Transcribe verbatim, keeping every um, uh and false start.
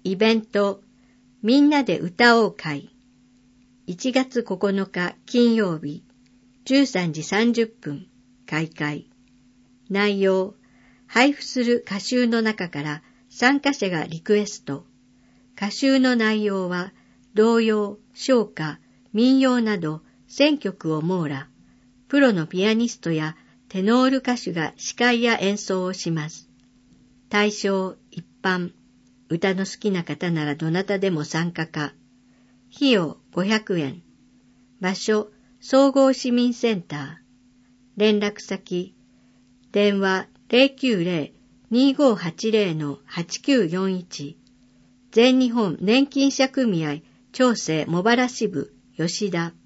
イベント、みんなで歌おう会。いちがつここのか金曜日、じゅうさんじさんじゅっぷん、開会。内容、配布する歌集の中から参加者がリクエスト。歌集の内容は、童謡、唱歌、民謡などせんきょくを網羅。プロのピアニストやテノール歌手が司会や演奏をします。対象、一般。歌の好きな方ならどなたでも参加か。費用ごひゃくえん。場所、総合市民センター。連絡先、電話 ゼロきゅうゼロ にーごーはちゼロ はちきゅうよんいち。全日本年金者組合長生茂原支部吉田。